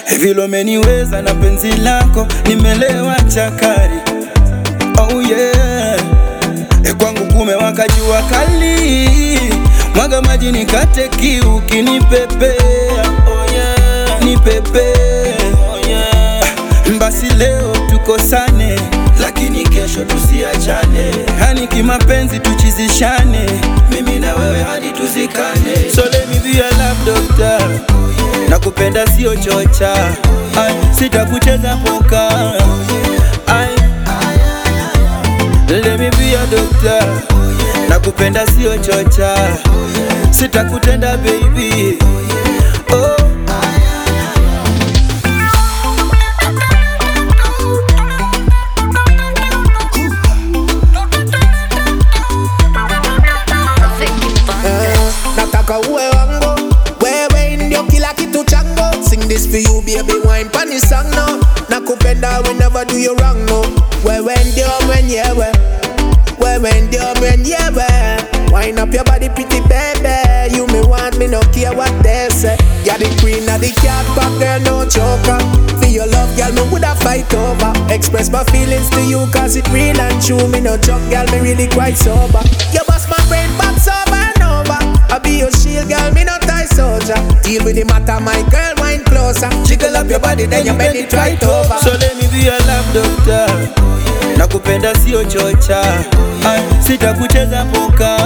Vile umeniweza na penzi lako nimelewa chakari. Oh yeah, kwangu kumewaka jua kali, mwaga maji nikate kiu kinipepea. Oh yeah, nipepea. Oh yeah, basi leo tukosane, lakini kesho tusiachane. Hani kimapenzi tuchizishane, mimi na wewe hadi tuzikane. So let me be your love doctor, nakupenda sio chocha. Sitakucheza poka. Let me be your doctor, nakupenda sio chocha. Sitakutenda baby. Oh. Nataka uwe wangu, wewe ndio kila kitu changu. Sing this for you baby, wine pani song now. Nakupenda we never do you wrong no. Wewe ndio mwenyewe, wewe ndio mwenyewe. Wine up your body pretty baby, you me want me no care what they say. You're the queen of the cat but girl no choker. For your love girl me woulda fight over. Express my feelings to you cause it real and true. Me no joke girl, me really quite sober. You bust my brain back over and over. I be your shield girl, me no tie soldier. Deal with the matter my girl, wine closer. Jiggle up your body then you bend it right over. So let me be your love doctor, nakupenda sio chocha. Sitakucheza poka.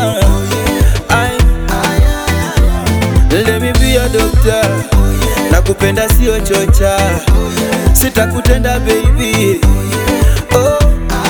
Let me be your doctor, nakupenda sio chocha. Sitakutenda baby. Oh.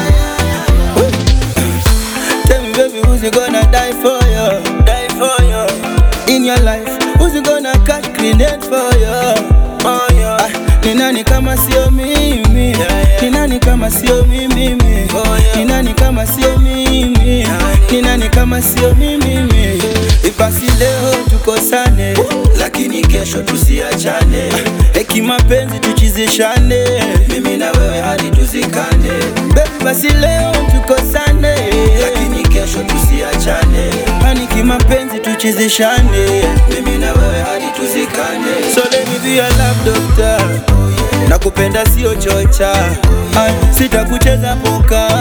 Tell me baby, who's gonna die for you? Die for you. In your life, who's gonna cut grenade for you? Oh yeah. Ni nani kama sio mimi? Ni nani kama sio mimi? Ni nani kama sio mimi? Ni nani kama sio mimi? Basi leo tukosane, lakini kesho tusiachane. Kimapenzi tuchizishane, mimi na wewe hadi tuzikane. Baby basi leo tukosane, lakini kesho tusiachane. Hani kimapenzi tuchizishane, mimi na wewe hadi tuzikane. So let me be your love doctor, nakupenda sio chocha. Sitakucheza poka.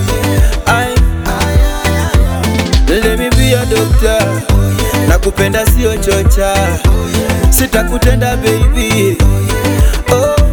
Let me be your doctor, nakupenda sio chocha. Sitakutenda baby. Oh.